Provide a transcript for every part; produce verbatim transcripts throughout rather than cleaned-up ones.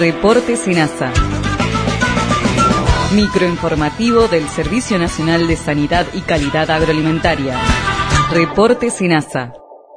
Reporte SENASA. Microinformativo del Servicio Nacional de Sanidad y Calidad Agroalimentaria. Reporte SENASA.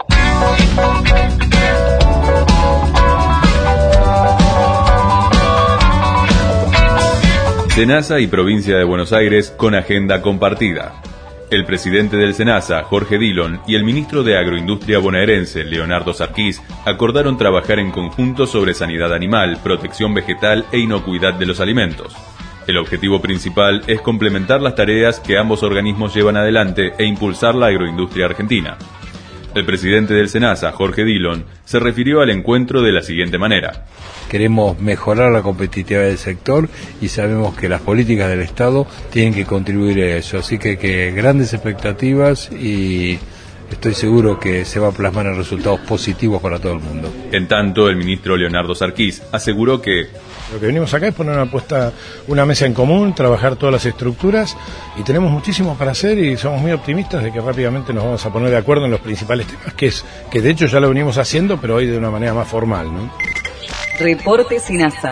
SENASA y Provincia de Buenos Aires con agenda compartida. El presidente del SENASA, Jorge Dillon, y el ministro de Agroindustria bonaerense, Leonardo Sarquís, acordaron trabajar en conjunto sobre sanidad animal, protección vegetal e inocuidad de los alimentos. El objetivo principal es complementar las tareas que ambos organismos llevan adelante e impulsar la agroindustria argentina. El presidente del SENASA, Jorge Dillon, se refirió al encuentro de la siguiente manera. Queremos mejorar la competitividad del sector y sabemos que las políticas del Estado tienen que contribuir a eso. Así que, que grandes expectativas y estoy seguro que se va a plasmar en resultados positivos para todo el mundo. En tanto, el ministro Leonardo Sarquís aseguró que lo que venimos acá es poner una puesta, una mesa en común, trabajar todas las estructuras y tenemos muchísimo para hacer y somos muy optimistas de que rápidamente nos vamos a poner de acuerdo en los principales temas, que es que de hecho ya lo venimos haciendo, pero hoy de una manera más formal, ¿no? Reporte SENASA.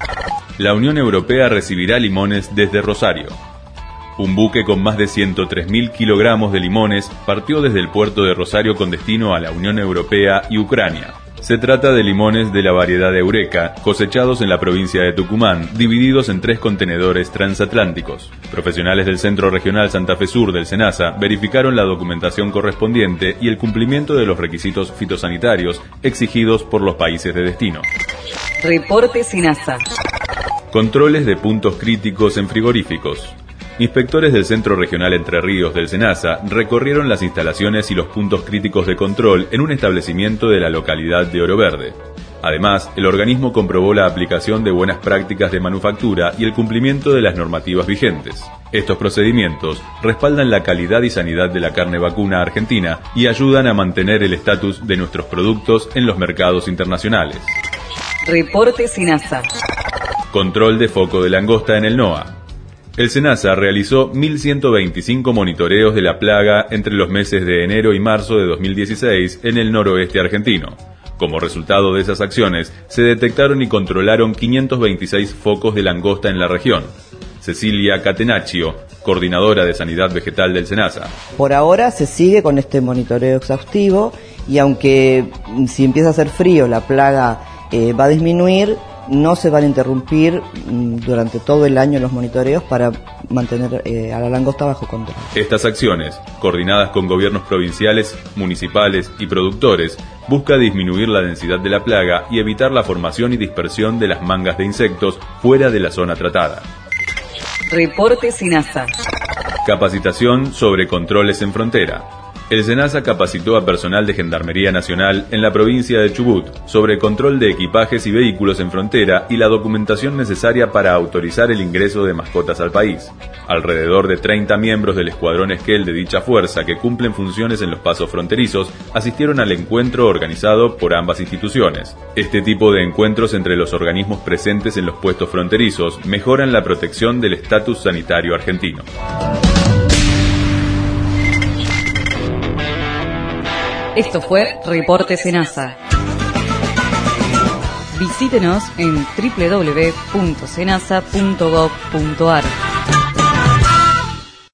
La Unión Europea recibirá limones desde Rosario. Un buque con más de ciento tres mil kilogramos de limones partió desde el puerto de Rosario con destino a la Unión Europea y Ucrania. Se trata de limones de la variedad Eureka, cosechados en la provincia de Tucumán, divididos en tres contenedores transatlánticos. Profesionales del Centro Regional Santa Fe Sur del SENASA verificaron la documentación correspondiente y el cumplimiento de los requisitos fitosanitarios exigidos por los países de destino. Reporte SENASA. Controles de puntos críticos en frigoríficos. Inspectores del Centro Regional Entre Ríos del SENASA recorrieron las instalaciones y los puntos críticos de control en un establecimiento de la localidad de Oro Verde. Además, el organismo comprobó la aplicación de buenas prácticas de manufactura y el cumplimiento de las normativas vigentes. Estos procedimientos respaldan la calidad y sanidad de la carne vacuna argentina y ayudan a mantener el estatus de nuestros productos en los mercados internacionales. Reporte SENASA. Control de foco de langosta en el NOA. El SENASA realizó mil ciento veinticinco monitoreos de la plaga entre los meses de enero y marzo de dos mil dieciséis en el noroeste argentino. Como resultado de esas acciones, se detectaron y controlaron quinientos veintiséis focos de langosta en la región. Cecilia Catenaccio, coordinadora de Sanidad Vegetal del SENASA. Por ahora se sigue con este monitoreo exhaustivo y aunque si empieza a hacer frío la plaga eh, va a disminuir, no se van a interrumpir durante todo el año los monitoreos para mantener eh, a la langosta bajo control. Estas acciones, coordinadas con gobiernos provinciales, municipales y productores, busca disminuir la densidad de la plaga y evitar la formación y dispersión de las mangas de insectos fuera de la zona tratada. Reporte SENASA. Capacitación sobre controles en frontera. El SENASA capacitó a personal de Gendarmería Nacional en la provincia de Chubut sobre control de equipajes y vehículos en frontera y la documentación necesaria para autorizar el ingreso de mascotas al país. Alrededor de treinta miembros del escuadrón Esquel de dicha fuerza que cumplen funciones en los pasos fronterizos asistieron al encuentro organizado por ambas instituciones. Este tipo de encuentros entre los organismos presentes en los puestos fronterizos mejoran la protección del estatus sanitario argentino. Esto fue Reporte SENASA. Visítenos en doble u doble u doble u punto senasa punto gov punto ar.